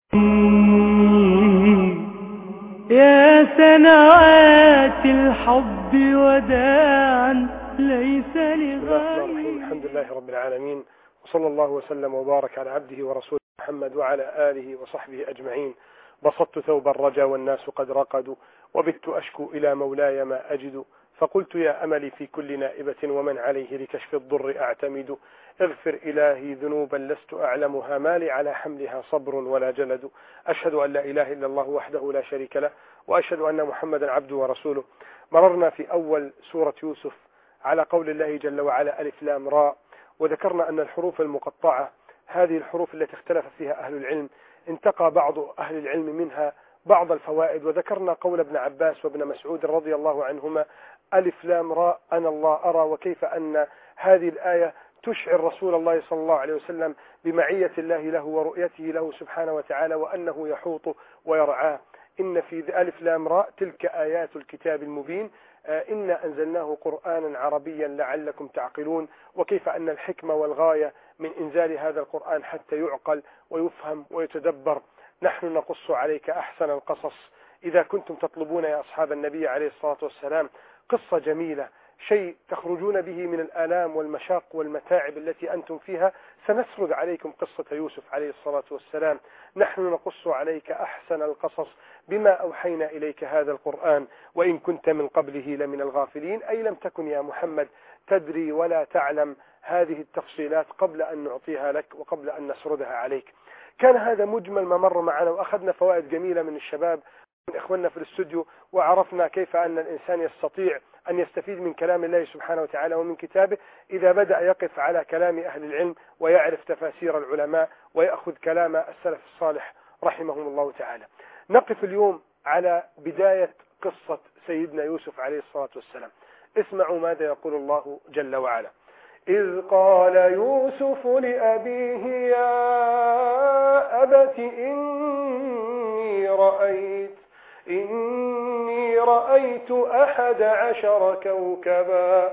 يا سنوات الحب وداعا ليس لغير. الحمد لله رب العالمين، وصلى الله وسلم وبارك على عبده ورسوله محمد وعلى آله وصحبه أجمعين. بسطت ثوب الرجا والناس قد رقدوا، وبت أشكو إلى مولاي ما أجد، فقلت يا أملي في كل نائبة ومن عليه لكشف الضر أعتمد. اغفر إلهي ذنوبا لست أعلمها، ما لي على حملها صبر ولا جلد. أشهد أن لا إله إلا الله وحده لا شريك له، وأشهد أن محمدا عبده ورسوله. مررنا في أول سورة يوسف على قول الله جل وعلا ألف لام راء، وذكرنا أن الحروف المقطعة هذه الحروف التي اختلف فيها أهل العلم، انتقى بعض أهل العلم منها بعض الفوائد، وذكرنا قول ابن عباس وابن مسعود رضي الله عنهما ألف لام راء أنا الله أرى، وكيف أن هذه الآية تشعر رسول الله صلى الله عليه وسلم بمعية الله له ورؤيته له سبحانه وتعالى، وأنه يحوط ويرعاه. إن في ألف لام راء تلك آيات الكتاب المبين، إنا أنزلناه قرآنا عربيا لعلكم تعقلون، وكيف أن الحكمة والغاية من إنزال هذا القرآن حتى يعقل ويفهم ويتدبر. نحن نقص عليك أحسن القصص. إذا كنتم تطلبون يا أصحاب النبي عليه الصلاة والسلام قصة جميلة، شيء تخرجون به من الآلام والمشاق والمتاعب التي أنتم فيها، سنسرد عليكم قصة يوسف عليه الصلاة والسلام. نحن نقص عليك أحسن القصص بما أوحينا إليك هذا القرآن وإن كنت من قبله لمن الغافلين، أي لم تكن يا محمد تدري ولا تعلم هذه التفصيلات قبل أن نعطيها لك وقبل أن نسردها عليك. كان هذا مجمل ما مر معنا، وأخذنا فوائد جميلة من الشباب من إخواننا في الاستوديو، وعرفنا كيف أن الإنسان يستطيع أن يستفيد من كلام الله سبحانه وتعالى ومن كتابه إذا بدأ يقف على كلام أهل العلم ويعرف تفاسير العلماء ويأخذ كلام السلف الصالح رحمهم الله تعالى. نقف اليوم على بداية قصة سيدنا يوسف عليه الصلاة والسلام. اسمعوا ماذا يقول الله جل وعلا: إذ قال يوسف لأبيه يا أبت إني رأيت 11 كوكبا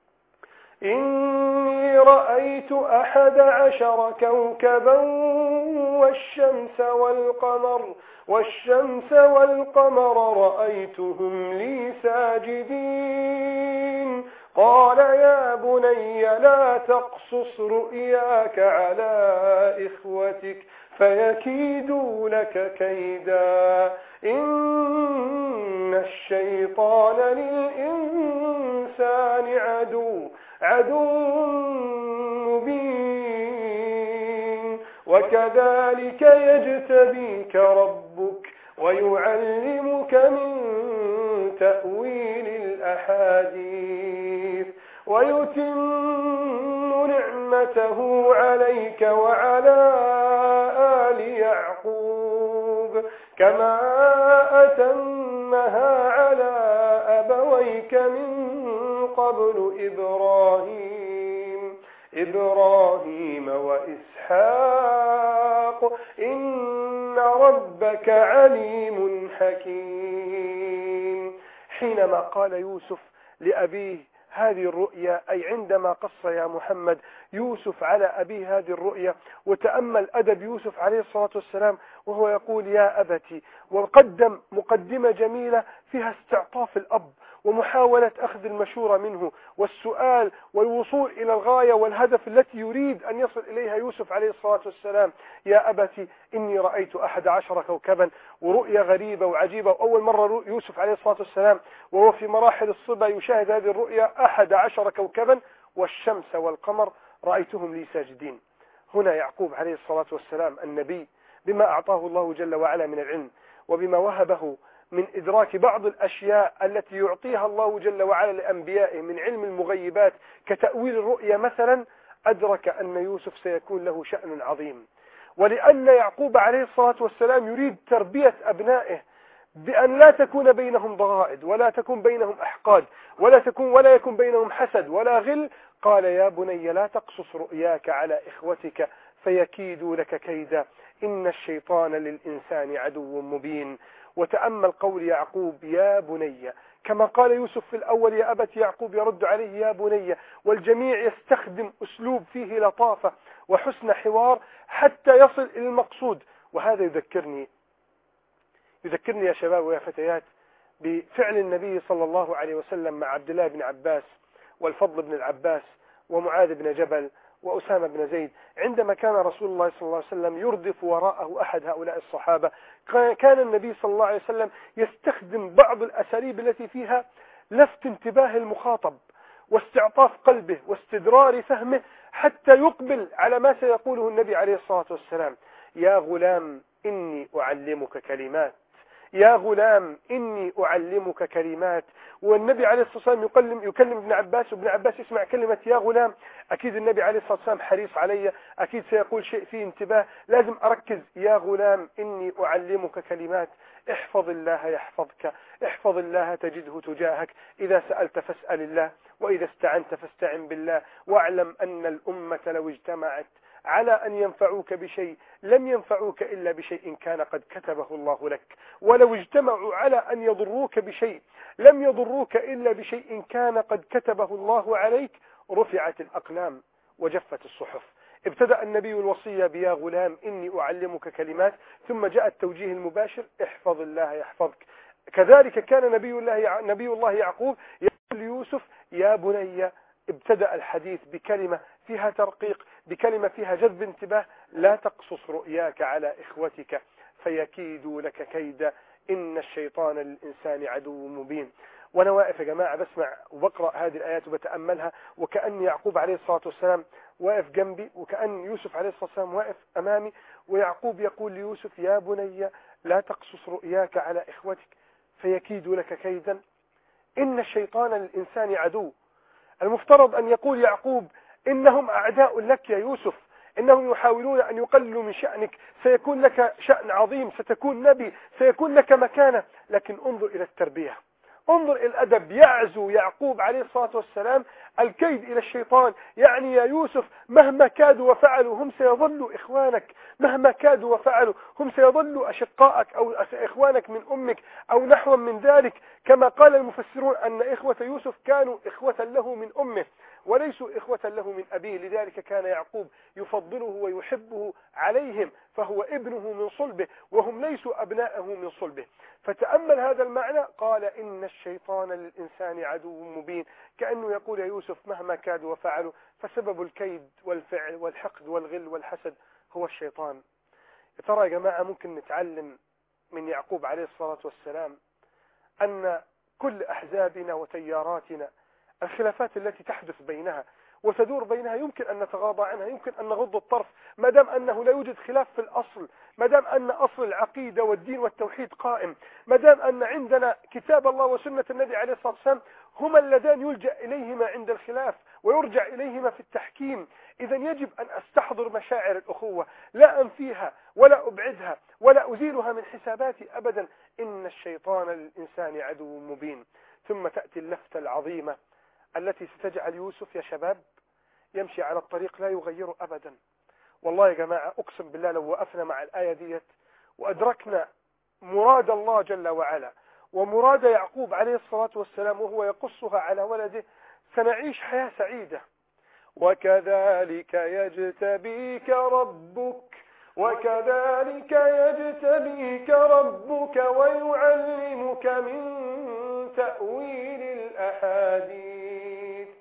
والشمس والقمر رأيتهم لي ساجدين. قال يا بني لا تقصص رؤياك على إخوتك فيكيدوا لك كيدا، إن الشيطان للإنسان عدو مبين. وكذلك يجتبيك ربك ويعلمك من تأويل الأحاديث ويتم نعمته عليك وعلى آل يعقوب كما أتمها على أبويك من قبل إبراهيم وإسحاق إن ربك عليم حكيم. حينما قال يوسف لأبيه هذه الرؤيا، أي عندما قص يا محمد يوسف على أبيه هذه الرؤيا، وتأمل أدب يوسف عليه الصلاة والسلام وهو يقول يا أبتي، وقدم مقدمة جميلة فيها استعطاف الأب ومحاولة أخذ المشورة منه والسؤال والوصول إلى الغاية والهدف التي يريد أن يصل إليها يوسف عليه الصلاة والسلام. يا أبتي إني رأيت 11 كوكبا، ورؤية غريبة وعجيبة، وأول مرة يوسف عليه الصلاة والسلام وهو في مراحل الصبا يشاهد هذه الرؤيا 11 كوكبا والشمس والقمر رأيتهم لي ساجدين. هنا يعقوب عليه الصلاة والسلام النبي بما أعطاه الله جل وعلا من العلم وبما وهبه من إدراك بعض الأشياء التي يعطيها الله جل وعلا لأنبيائه من علم المغيبات كتأويل الرؤيا مثلا، أدرك أن يوسف سيكون له شأن عظيم. ولأن يعقوب عليه الصلاة والسلام يريد تربية أبنائه بأن لا تكون بينهم ضغائن ولا تكون بينهم أحقاد ولا يكون بينهم حسد ولا غل، قال يا بني لا تقصص رؤياك على إخوتك فيكيدوا لك كيدا، إن الشيطان للإنسان عدو مبين. وتأمل قول يعقوب يا بني، كما قال يوسف في الأول يا أبت، يعقوب يرد عليه يا بني، والجميع يستخدم أسلوب فيه لطافة وحسن حوار حتى يصل إلى المقصود. وهذا يذكرني يا شباب ويا فتيات بفعل النبي صلى الله عليه وسلم مع عبد الله بن عباس والفضل بن العباس ومعاذ بن جبل وأسامة بن زيد. عندما كان رسول الله صلى الله عليه وسلم يردف وراءه أحد هؤلاء الصحابة، كان النبي صلى الله عليه وسلم يستخدم بعض الأساليب التي فيها لفت انتباه المخاطب واستعطاف قلبه واستدرار فهمه حتى يقبل على ما سيقوله النبي عليه الصلاة والسلام. يا غلام إني أعلمك كلمات، يا غلام إني أعلمك كلمات. والنبي عليه الصلاة والسلام يكلم ابن عباس، وابن عباس يسمع كلمة يا غلام، أكيد النبي عليه الصلاة والسلام حريص علي، أكيد سيقول شيء فيه انتباه، لازم أركز. يا غلام إني أعلمك كلمات، احفظ الله يحفظك، احفظ الله تجده تجاهك، إذا سألت فاسأل الله، وإذا استعنت فاستعن بالله، واعلم أن الأمة لو اجتمعت على أن ينفعوك بشيء لم ينفعوك إلا بشيء كان قد كتبه الله لك، ولو اجتمعوا على أن يضروك بشيء لم يضروك إلا بشيء كان قد كتبه الله عليك. رفعت الأقلام وجفت الصحف. ابتدأ النبي الوصية بيا غلام إني أعلمك كلمات، ثم جاء التوجيه المباشر احفظ الله يحفظك. كذلك كان نبي الله يعقوب يقول ليوسف يا بني. ابتدأ الحديث بكلمة فيها ترقيق، بكلمة فيها جذب انتباه، لا تقصص رؤياك على إخوتك فيكيدوا لك كيدا إن الشيطان للإنسان عدو مبين. وأنا واقف يا جماعة بسمع وبقرأ هذه الآيات وبتأملها، وكأن يعقوب عليه الصلاة والسلام واقف جنبي، وكأن يوسف عليه الصلاة والسلام واقف أمامي، ويعقوب يقول ليوسف يا بني لا تقصص رؤياك على إخوتك فيكيدوا لك كيدا إن الشيطان للإنسان عدو. المفترض أن يقول يعقوب إنهم أعداء لك يا يوسف، إنهم يحاولون أن يقللوا من شأنك، سيكون لك شأن عظيم، ستكون نبي، سيكون لك مكانة. لكن انظر إلى التربية، انظر إلى الأدب. يعزو يعقوب عليه الصلاة والسلام الكيد إلى الشيطان، يعني يا يوسف مهما كادوا وفعلوا هم سيظلوا إخوانك، مهما كادوا وفعلوا هم سيظلوا أشقائك أو إخوانك من أمك أو نحو من ذلك، كما قال المفسرون أن إخوة يوسف كانوا إخوة له من أمه وليسوا إخوة له من أبيه، لذلك كان يعقوب يفضله ويحبه عليهم، فهو ابنه من صلبه وهم ليسوا أبناءه من صلبه. فتأمل هذا المعنى، قال إن الشيطان للإنسان عدو مبين، كأنه يقول يا يوسف مهما كادوا وفعلوا فسبب الكيد والفعل والحقد والغل والحسد هو الشيطان. يا ترى يا جماعة ممكن نتعلم من يعقوب عليه الصلاة والسلام أن كل أحزابنا وتياراتنا الخلافات التي تحدث بينها وتدور بينها يمكن أن نتغاضى عنها، يمكن أن نغض الطرف، ما دام أنه لا يوجد خلاف في الأصل، ما دام أن أصل العقيدة والدين والتوحيد قائم، ما دام أن عندنا كتاب الله وسنة النبي عليه الصلاة والسلام هما اللذان يلجأ إليهما عند الخلاف ويرجع إليهما في التحكيم. إذا يجب أن أستحضر مشاعر الأخوة، لا أنفيها ولا أبعدها ولا أزيلها من حساباتي أبدا. إن الشيطان للإنسان عدو مبين. ثم تأتي اللفتة العظيمة التي ستجعل يوسف يا شباب يمشي على الطريق لا يغيره أبدا. والله يا جماعة أقسم بالله لو وقفنا مع الآية ديت وأدركنا مراد الله جل وعلا ومراد يعقوب عليه الصلاة والسلام وهو يقصها على ولده سنعيش حياة سعيدة. وكذلك يجتبيك ربك ويعلمك من تأويل الأحاديث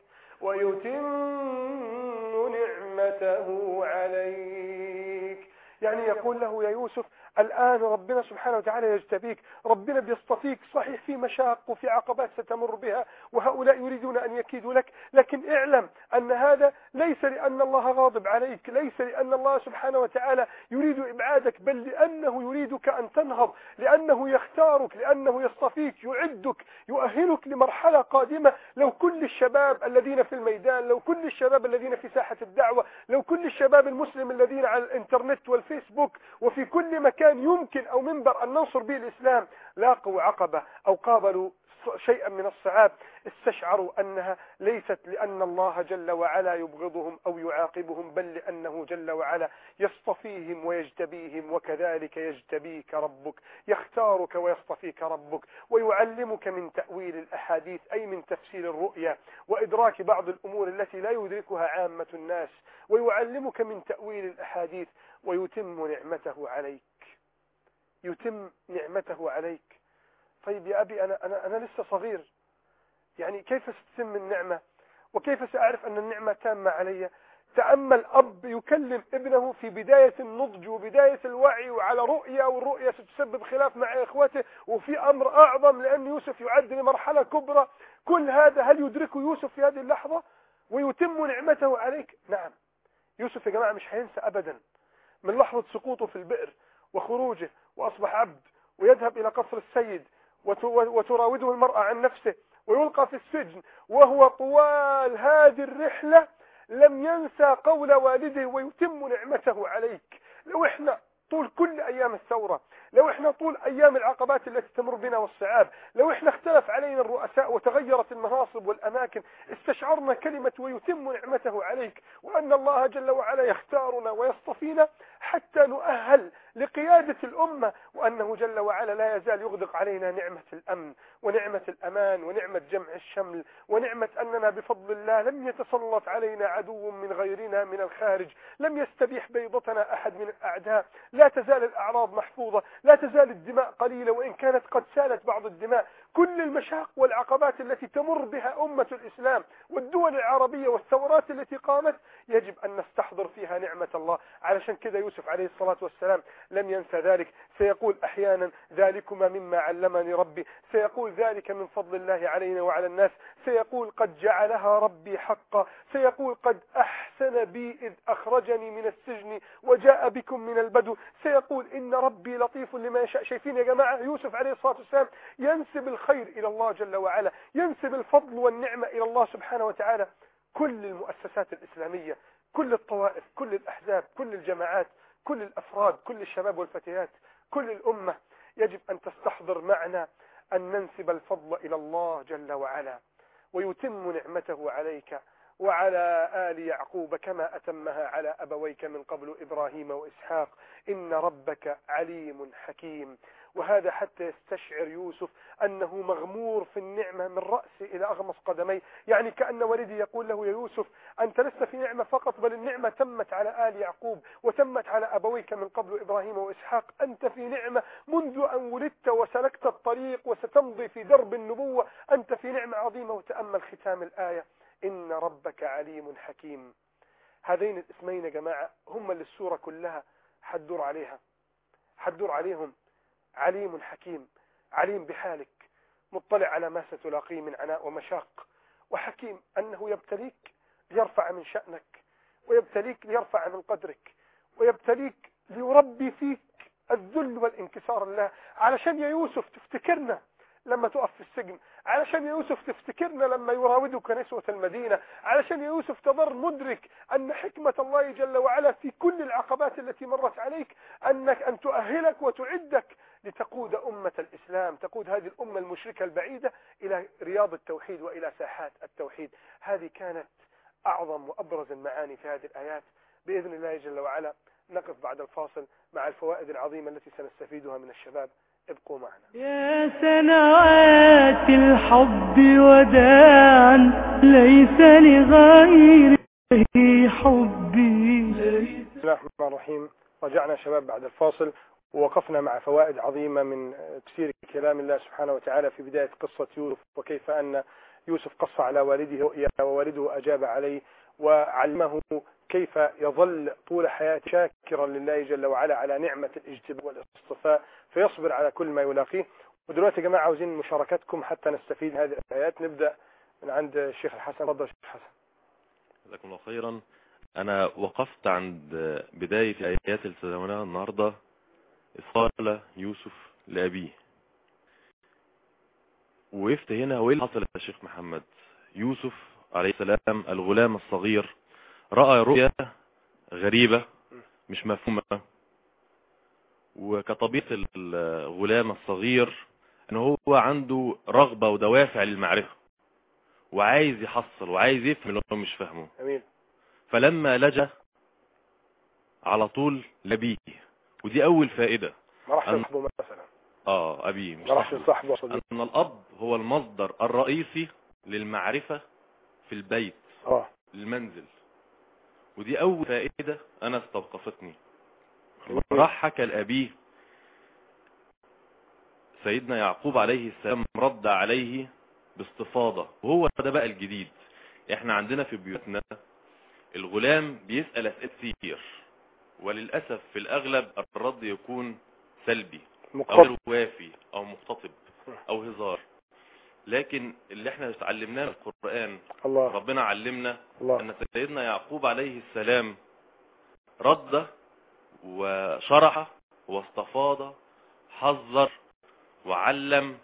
ويتم نعمته عليك. يعني يقول له يا يوسف الآن ربنا سبحانه وتعالى يجتبيك، ربنا بيصطفيك، صحيح في مشاق وفي عقبات ستمر بها وهؤلاء يريدون أن يكيدوا لك، لكن اعلم أن هذا ليس لأن الله غاضب عليك، ليس لأن الله سبحانه وتعالى يريد إبعادك، بل لأنه يريدك أن تنهض، لأنه يختارك، لأنه يصطفيك، يعدك، يؤهلك لمرحلة قادمة. لو كل الشباب الذين في الميدان، لو كل الشباب الذين في ساحة الدعوة، لو كل الشباب المسلم الذين على الانترنت والفيسبوك وفي كل مكان يمكن أو منبر أن ننصر به الإسلام لاقوا عقبة أو قابلوا شيئا من الصعاب، استشعروا أنها ليست لأن الله جل وعلا يبغضهم أو يعاقبهم، بل لأنه جل وعلا يصطفيهم ويجتبيهم. وكذلك يجتبيك ربك، يختارك ويصطفيك ربك ويعلمك من تأويل الأحاديث أي من تفسير الرؤيا وإدراك بعض الأمور التي لا يدركها عامة الناس، ويعلمك من تأويل الأحاديث ويتم نعمته عليك. يتم نعمته عليك. طيب يا أبي أنا لسه صغير، يعني كيف ستتم النعمة وكيف سأعرف أن النعمة تامة علي؟ تأمل أب يكلم ابنه في بداية النضج وبداية الوعي وعلى رؤية، والرؤية ستسبب خلاف مع إخوته، وفي أمر أعظم لأن يوسف يعد لمرحلة كبرى. كل هذا هل يدركه يوسف في هذه اللحظة ويتم نعمته عليك؟ نعم. يوسف يا جماعة مش هينسى أبدا من لحظة سقوطه في البئر وخروجه وأصبح عبد ويذهب إلى قصر السيد وتراوده المرأة عن نفسه ويلقى في السجن، وهو طوال هذه الرحلة لم ينسى قول والده ويتم نعمته عليك. لو احنا طول كل أيام الثورة، لو احنا طول أيام العقبات التي تمر بنا والصعاب، لو احنا اختلف علينا الرؤساء وتغيرت المناصب والأماكن، استشعرنا كلمة ويتم نعمته عليك، وأن الله جل وعلا يختارنا ويصطفينا حتى نؤهل لقيادة الأمة، وأنه جل وعلا لا يزال يغدق علينا نعمة الأمن ونعمة الأمان ونعمة جمع الشمل ونعمة أننا بفضل الله لم يتسلط علينا عدو من غيرنا من الخارج، لم يستبيح بيضتنا أحد من الأعداء، لا تزال الأعراض محفوظة، لا تزال الدماء قليلة وإن كانت قد سالت بعض الدماء. كل المشاق والعقبات التي تمر بها أمة الإسلام والدول العربية والثورات التي قامت يجب أن نستحضر فيها نعمة الله. علشان كده يوسف عليه الصلاة والسلام لم ينسى ذلك، سيقول أحيانا ذلكما مما علمني ربي، سيقول ذلك من فضل الله علينا وعلى الناس، سيقول قد جعلها ربي حقا، سيقول قد أحسن بي إذ أخرجني من السجن وجاء بكم من البدو، سيقول إن ربي لطيف لما يشاء. شايفين يا جماعة يوسف عليه الصلاة والسلام ينسب الخير إلى الله جل وعلا، ينسب الفضل والنعمة إلى الله سبحانه وتعالى. كل المؤسسات الإسلامية، كل الطوائف، كل الأحزاب، كل الجماعات، كل الأفراد، كل الشباب والفتيات، كل الأمة يجب أن تستحضر معنا أن ننسب الفضل إلى الله جل وعلا ويتم نعمته عليك وعلى آل يعقوب كما أتمها على أبويك من قبل إبراهيم وإسحاق، إن ربك عليم حكيم. وهذا حتى يستشعر يوسف أنه مغمور في النعمة من رأسه إلى أغمص قدميه، يعني كأن والدي يقول له يا يوسف أنت لست في نعمة فقط، بل النعمة تمت على آل يعقوب وتمت على أبويك من قبل إبراهيم وإسحاق، أنت في نعمة منذ أن ولدت وسلكت الطريق وستمضي في درب النبوة، أنت في نعمة عظيمة. وتأمل ختام الآية إن ربك عليم حكيم. هذين الاسمين يا جماعة هم اللي السورة كلها حدور عليهم. عليم حكيم، عليم بحالك، مطلع على ما ستلاقيه من عناء ومشاق، وحكيم أنه يبتليك ليرفع من شأنك ويبتليك ليرفع من قدرك ويبتليك ليربي فيك الذل والانكسار لله. علشان يا يوسف تفتكرنا لما تقف في السجن، علشان يا يوسف تفتكرنا لما يراودك نسوة المدينة، علشان يا يوسف تظل مدرك أن حكمة الله جل وعلا في كل العقبات التي مرت عليك أن تؤهلك وتعدك لتقود أمة الإسلام، تقود هذه الأمة المشركة البعيدة إلى رياض التوحيد وإلى ساحات التوحيد. هذه كانت أعظم وأبرز المعاني في هذه الآيات. بإذن الله جل وعلا نقف بعد الفاصل مع الفوائد العظيمة التي سنستفيدها من الشباب. ابقوا معنا. يا سنوات الحب وداعا ليس لغيره حبي. بسم الله الرحمن الرحيم. رجعنا شباب بعد الفاصل ووقفنا مع فوائد عظيمة من تفسير كلام الله سبحانه وتعالى في بداية قصة يوسف، وكيف أن يوسف قص على والده رؤيا ووالده أجاب عليه وعلمه كيف يظل طول حياته شاكرا لله جل وعلا على نعمة الاجتباء والاصطفاء فيصبر على كل ما يلاقيه. ودلوقتي يا جماعة عاوزين مشاركتكم حتى نستفيد هذه الآيات. نبدأ من عند الشيخ الحسن. تفضل الشيخ الحسن. جزاكم الله خيرا. أنا وقفت عند بداية الآيات اللي تداولناها النهاردة، إذ قال يوسف لأبيه. وقفت هنا وإيه اللي حصل يا شيخ محمد؟ يوسف عليه السلام الغلام الصغير رأى رؤيا غريبة مش مفهومة، وكطبيعة الغلام الصغير أنه هو عنده رغبة ودوافع للمعرفة وعايز يحصل وعايز يفهم اللي هو مش فاهمه. فلما لجأ على طول لأبيه، ودي أول فائدة. ما راحش يصحبه مثلا. أبيه مش ما راحش يصحبه. أن الأب هو المصدر الرئيسي للمعرفة في البيت، المنزل. ودي أول فائدة أنا استوقفتني. راح حكى لأبيه سيدنا يعقوب عليه السلام رد عليه باستفاضة، وهو ده بقى الجديد. احنا عندنا في بيوتنا الغلام بيسأل أسئلة كتير، وللأسف في الأغلب الرد يكون سلبي أو غير وافي أو مختطب أو هزار. لكن اللي احنا اتعلمناه في القرآن، ربنا علمنا أن سيدنا يعقوب عليه السلام رد وشرح واستفاض، حذر وعلم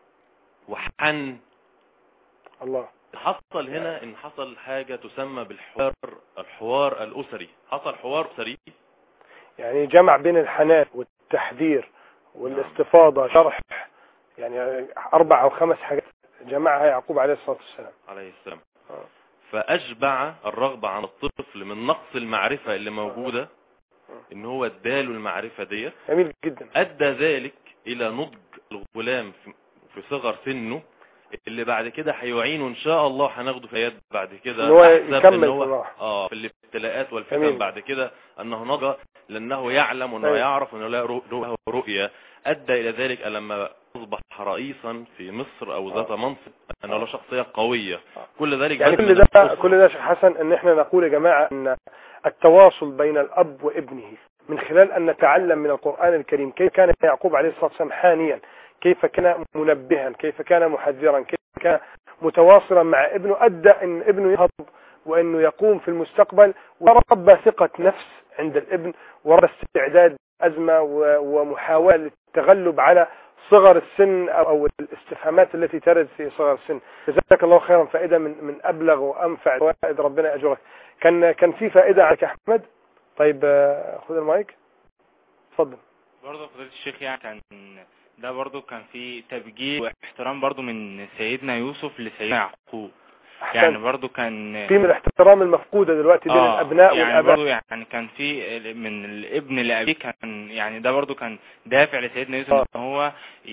وحن. الله حصل هنا ان حصل حاجة تسمى الحوار الأسري. حصل حوار أسري، يعني جمع بين الحنان والتحذير والاستفاضة، شرح، يعني 4 أو 5 حاجات جمعها يعقوب عليه الصلاة والسلام. فأشبع الرغبة عن الطفل من نقص المعرفة اللي موجودة، ان هو اداله المعرفة دي. جميل جدا. ادى ذلك الى نضج الغلام في صغر سنه، اللي بعد كده هيعينه ان شاء الله، هناخده في ايات بعد كده ان هو يكمل في الابتلاءات والفتن بعد كده، انه نضج لانه يعلم وانه يعرف انه لا رؤية. ادى الى ذلك لما اصبح رئيسا في مصر او ذات منصب، انه له شخصية قوية. كل ذلك يعني كل ده شيخ حسن ان احنا نقول يا جماعة ان التواصل بين الاب وابنه من خلال ان نتعلم من القرآن الكريم كيف كان يعقوب عليه الصلاة والسلام حانيا، كيف كان منبها، كيف كان محذرا، كيف كان متواصلا مع ابنه، ادى ان ابنه يهض وانه يقوم في المستقبل، وربى ثقة نفس عند الابن، وربى استعداد أزمة ومحاولة التغلب على صغر السن او الاستفهامات التي ترد في صغر السن. جزاك الله خيرا، فائدة من ابلغ وانفع الفوائد، ربنا اجرك. كان في فائدة عليك يا احمد. طيب خذ المايك، اتفضل. برضه فضيلة الشيخ، يعني كان ده برضه كان في تبجيل واحترام برضه من سيدنا يوسف لسيدنا يعقوب. يعني برضه كان في من الاحترام المفقودة دلوقتي بين الابناء يعني والاباء. برضه يعني كان في من الابن لابيه، كان يعني ده برضه كان دافع لسيدنا يوسف ان هو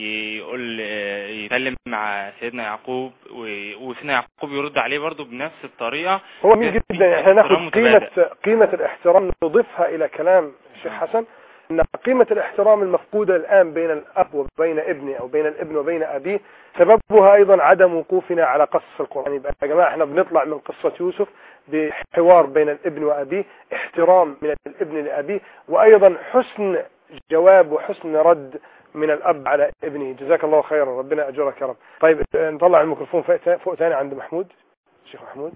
يتكلم مع سيدنا يعقوب، وسيدنا يعقوب يرد عليه برضه بنفس الطريقة. هو جميل جدا. احنا ناخد قيمة الاحترام نضيفها الى كلام الشيخ حسن، ان قيمة الاحترام المفقودة الان بين الاب وبين ابنه او بين الابن وبين ابيه سببها ايضا عدم وقوفنا على قصص القرآن. يبقى يا جماعة احنا بنطلع من قصة يوسف بحوار بين الابن وابيه، احترام من الابن لابيه، وايضا حسن جواب وحسن رد من الاب على ابنه. جزاك الله خيرا، ربنا اجرك يا رب. طيب نطلع الميكروفون فوق ثاني عند محمود، الشيخ محمود.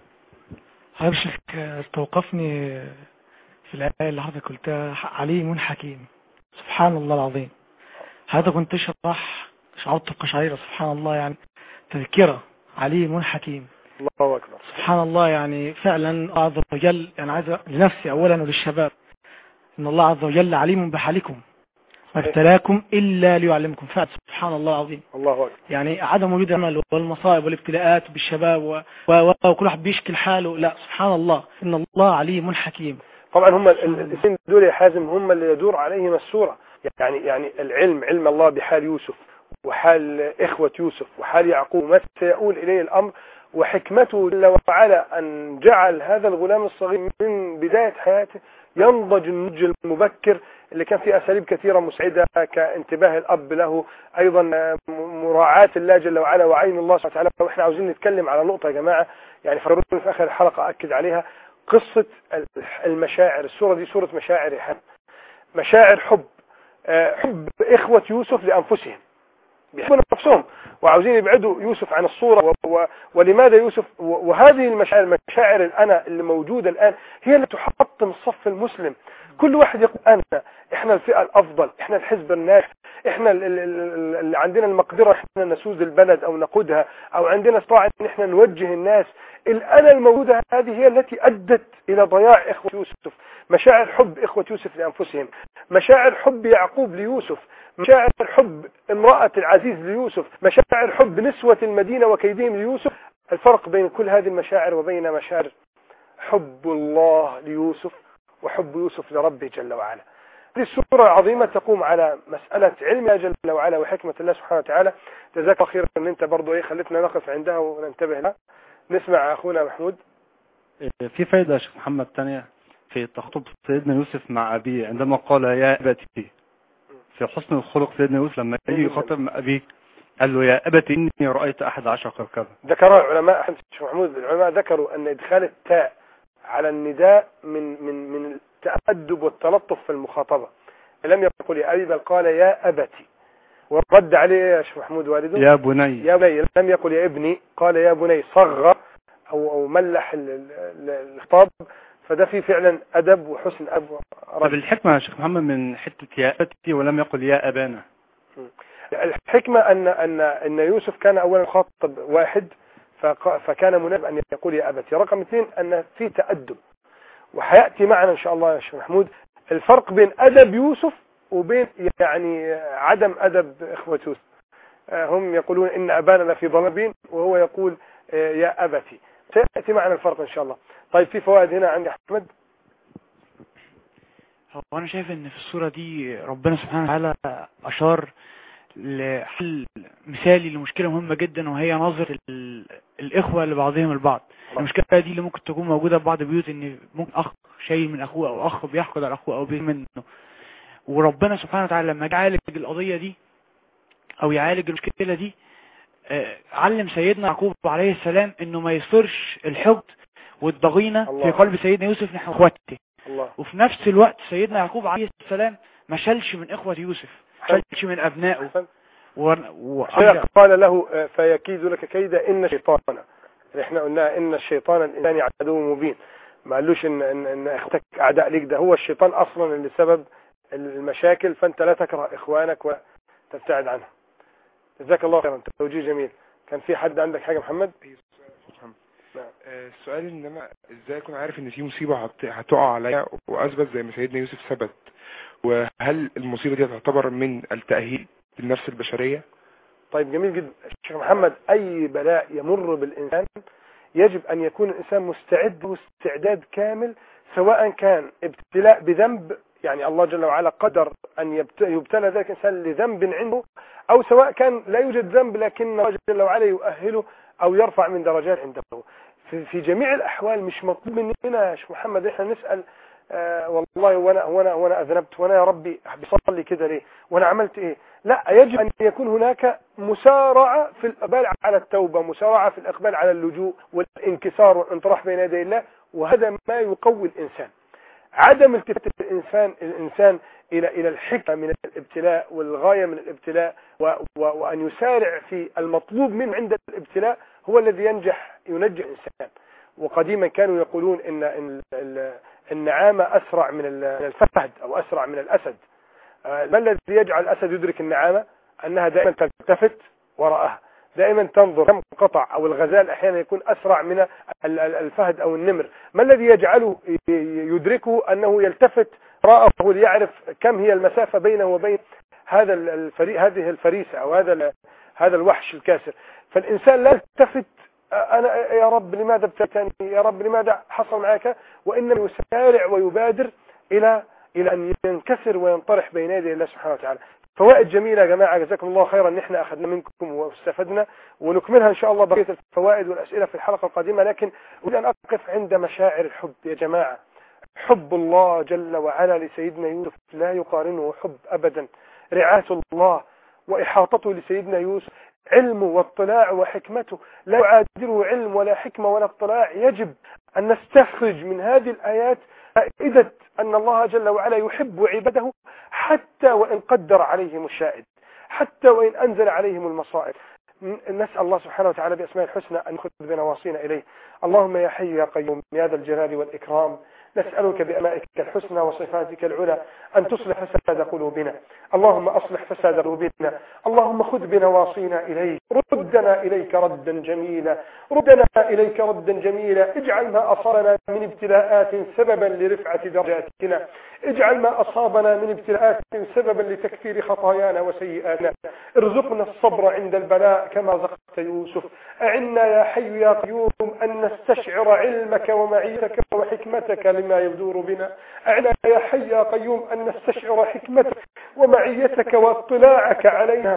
حضرتك استوقفني في الآية اللي حضرتك قلتها، عليم حكيم. سبحان الله العظيم. حضرتك كنت تشرح شعرت القشعريرة، سبحان الله، يعني تذكرة عليم حكيم. الله أكبر. سبحان الله، يعني فعلا الله عز وجل، يعني عايز لنفسي أولا وللشباب، إن الله عز وجل عليم بحالكم ما ابتلاكم إلا ليعلمكم. فعلا سبحان الله العظيم. الله أكبر. يعني عدم وجود الأمل والمصائب والابتلاءات بالشباب وكل واحد بيشكل حاله، لا سبحان الله إن الله عليم حكيم. طبعا هم الاثنين دول يا حازم هم اللي يدور عليهم السورة. يعني علم الله بحال يوسف وحال إخوة يوسف وحال يعقوب، ما سيؤول إليه الأمر، وحكمته جل وعلا أن جعل هذا الغلام الصغير من بداية حياته ينضج النضج المبكر اللي كان فيه أساليب كثيرة مسعدة، كانتباه الأب له، أيضا مراعاة الله جل وعلا وعين الله سبحانه وتعالى. وإحنا عاوزين نتكلم على نقطة يا جماعة، يعني فكروني في آخر الحلقة أكد عليها، قصة المشاعر. السورة دي سورة مشاعر، مشاعر حب إخوة يوسف لأنفسهم، بيحبوا نفسهم وعاوزين يبعدوا يوسف عن الصورة. ولماذا يوسف؟ وهذه المشاعر، مشاعر الأنا اللي موجودة الآن، هي اللي تحطم الصف المسلم. كل واحد يقول أنا، إحنا الفئة الأفضل، إحنا الحزب الناجح، إحنا اللي عندنا المقدرة إحنا نسوز البلد أو نقودها، أو عندنا استطاعة إن إحنا نوجه الناس. الأنا الموجودة هذه هي التي أدت إلى ضياع إخوة يوسف. مشاعر حب إخوة يوسف لأنفسهم، مشاعر حب يعقوب ليوسف، مشاعر حب امرأة العزيز ليوسف، مشاعر حب نسوة المدينة وكيدهم ليوسف. الفرق بين كل هذه المشاعر وبين مشاعر حب الله ليوسف وحب يوسف لربه جل وعلا. هذه السورة العظيمة تقوم على مسألة علم الله جل وعلا وحكمة الله سبحانه وتعالى. جزاك الله خيرا ان انت برضو خلتنا نقف عندها وننتبه لها. نسمع اخونا محمود. في فايدة يا شيخ محمد تانية في تخطب سيدنا يوسف مع أبيه عندما قال يا أبتي في حسن الخلق سيدنا يوسف لما يجي يخاطب أبيه قال له يا أبت إني رأيت 11 كوكبا. ذكر العلماء أحمد الشيخ محمود، العلماء ذكروا أن إدخال التاء على النداء من التأدب والتلطف في المخاطبة. لم يقل يا أبي بل قال يا أبتي، ورد عليه يا شيخ محمود والده يا بني. يا بني، لم يقل يا ابني، قال يا بني، صغر أو ملح الخطاب. فده فيه فعلا أدب وحسن أدب. طب الحكمة يا شيخ محمد من حتة يا أبتي ولم يقل يا أبانا؟ الحكمة أن يوسف كان أولا خاطب واحد فكان مناسب أن يقول يا أبتي. رقم 2 أن في تأدب، وحيأتي معنا إن شاء الله يا شيخ محمود الفرق بين أدب يوسف وبين يعني عدم أدب إخوة يوسف. هم يقولون إن أبانا لفي ضلال مبين، وهو يقول يا أبتي. سيأتي معنا الفرق إن شاء الله. طيب في فوائد هنا عندي أحمد. هو أنا شايف إن في الصورة دي ربنا سبحانه وتعالى أشار لحل مثالي لمشكلة مهمة جدا، وهي نظرة الإخوة لبعضهم البعض. المشكلة دي اللي ممكن تكون موجودة في بعض البيوت، إن ممكن أخ شايل من أخوه أو أخ بيحقد على أخوه أو بيغير منه. وربنا سبحانه وتعالى لما يعالج القضية دي أو يعالج المشكلة دي علم سيدنا يعقوب عليه السلام إنه ما يصيرش الحقد والضغينة في قلب سيدنا يوسف نحو اخواته. وفي نفس الوقت سيدنا يعقوب عليه السلام ما شالش من إخوة يوسف، ما شالش من أبنائه. قال له فيكيد لك كيدا إن الشيطان، احنا قلنا إن الشيطان الإنسان عدو مبين. ما قالوش إن اختك أعداء ليك، ده هو الشيطان أصلا اللي سبب المشاكل. فأنت لا تكره إخوانك وتبتعد عنهم. جزاك الله خيرا، توجيه جميل. كان في حد عندك حاجة محمد؟ السؤال ان انا ازاي اكون عارف ان في مصيبة هتقع عليا واثبت زي ما سيدنا يوسف ثبت؟ وهل المصيبة دي تعتبر من التأهيل للنفس البشرية؟ طيب جميل جدا شيخ محمد. اي بلاء يمر بالانسان يجب ان يكون الانسان مستعد واستعداد كامل، سواء كان ابتلاء بذنب، يعني الله جل وعلا قدر ان يبتلى ذلك الانسان لذنب عنده، او سواء كان لا يوجد ذنب لكن الله جل وعلا يؤهله او يرفع من درجات عنده. في جميع الاحوال مش مطلوب مننا يا شيخ محمد احنا نسال والله وانا اذنبت، وانا يا ربي بصلي كده ليه، وانا عملت ايه. لا، يجب ان يكون هناك مسارعه في الاقبال على التوبه، مسارعه في الاقبال على اللجوء والانكسار والانطراح بين يدي الله. وهذا ما يقوي الانسان. عدم التفات الانسان الى الحكمه من الابتلاء والغايه من الابتلاء وان يسارع في المطلوب منه عند الابتلاء هو الذي ينجح الانسان. وقديما كانوا يقولون ان النعامه اسرع من الفهد او اسرع من الاسد. ما الذي يجعل الاسد يدرك النعامه؟ انها دائما تلتفت وراءها، دائما تنظر كم قطع. او الغزال احيانا يكون اسرع من الفهد او النمر. ما الذي يجعله يدركه؟ انه يلتفت وراءه ليعرف كم هي المسافه بينه وبين هذه الفريسه او هذا الوحش الكاسر. فالانسان لا يلتفت انا يا رب لماذا ابتليتني، يا رب لماذا حصل معك، وانما يسارع ويبادر الى ان ينكسر وينطرح بين يدي الله سبحانه وتعالى. فوائد جميلة يا جماعة، جزاكم الله خيرا ان احنا اخذنا منكم واستفدنا، ونكملها ان شاء الله بقية الفوائد والاسئلة في الحلقة القادمة. لكن اريد ان اقف عند مشاعر الحب يا جماعة. حب الله جل وعلا لسيدنا يوسف لا يقارنه حب ابدا. رعاية الله واحاطته لسيدنا يوسف، علمه واطلاعه وحكمته لا يعادله علم ولا حكمة ولا اطلاع. يجب ان نستخرج من هذه الايات فائدة أن الله جل وعلا يحب عباده حتى وإن قدر عليهم الشائد، حتى وإن أنزل عليهم المصائب. نسأل الله سبحانه وتعالى بأسماء الحسنى أن يخذ بنواصينا إليه. اللهم يا حي يا قيوم يا ذا الجلال والإكرام، نسألك بأسمائك الحسنى وصفاتك العلى أن تصلح فساد قلوبنا. اللهم أصلح فساد قلوبنا. اللهم خذ بنواصينا إليك، ردنا إليك ردا جميلا، ردنا إليك ردا جميلا. اجعل ما أصابنا من ابتلاءات سببا لرفعة درجاتنا، اجعل ما أصابنا من ابتلاءات سببا لتكفير خطايانا وسيئاتنا. ارزقنا الصبر عند البلاء كما رزقت يوسف. أعنا يا حي يا قيوم أن نستشعر علمك ومعيتك وحكمتك لما يدور بنا. أعنا يا حي يا قيوم أن نستشعر حكمتك ومعيتك واطلاعك علينا.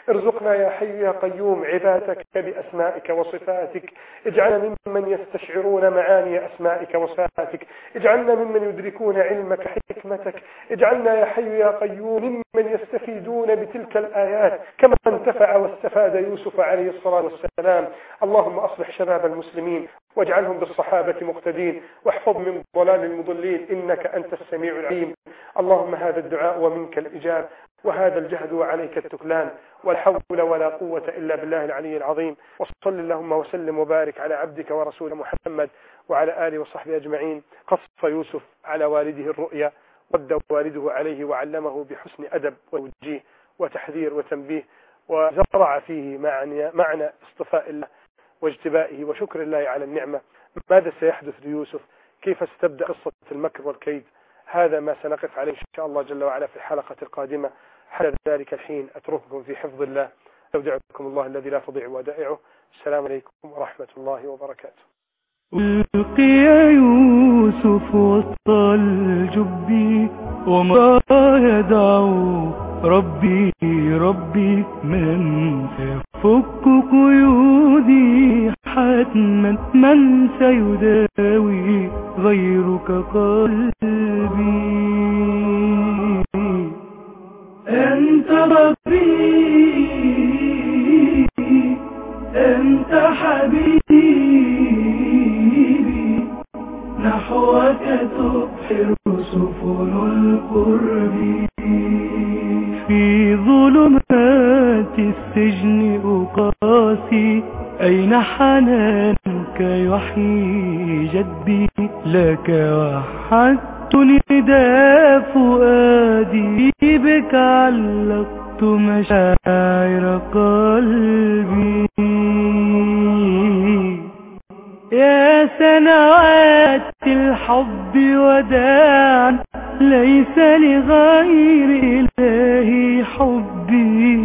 ارزقنا يا حي يا قيوم عبادتك بأسمائك وصفاتك. اجعلنا ممن يستشعرون معاني أسمائك وصفاتك. اجعلنا ممن يدركون علمك حكمتك. اجعلنا يا حي يا قيوم ممن يستفيدون بتلك الآيات كما انتفع واستفاد يوسف عليه الصلاة والسلام. اللهم أصلح شباب المسلمين واجعلهم بالصحابة مقتدين، واحفظ من ضلال المضلين، إنك أنت السميع العليم. اللهم هذا الدعاء ومنك الإجاب، وهذا الجهد وعليك التكلان، ولا حول ولا قوة إلا بالله العلي العظيم. وصل اللهم وسلم وبارك على عبدك ورسول محمد وعلى آله وصحبه أجمعين. قص يوسف على والده الرؤيا، رد والده عليه وعلمه بحسن أدب وتوجيه وتحذير وتنبيه، وزرع فيه معنى اصطفاء الله واجتبائه وشكر الله على النعمة. ماذا سيحدث ليوسف؟ كيف ستبدأ قصة المكر والكيد؟ هذا ما سنقف عليه إن شاء الله جل وعلا في الحلقة القادمة. حتى ذلك الحين أترككم في حفظ الله، أودعكم الله الذي لا تضيع ودائعه. السلام عليكم ورحمة الله وبركاته. ألقي يوسف وسط الجب وما يدعو ربي ربي، من سيفك قيودي حتما، من سيداوي غيرك قلبي. أنت ربي أنت حبيبي، نحوك تبحر سفن القرب. في ظلمات السجن أقاسي، أين حنانك يحيي جدي؟ لك وحدت نداء فؤادي، بك علقت مشاعر قلبي. يا سنوات الحب وداعا، ليس لغير إلهي حبي.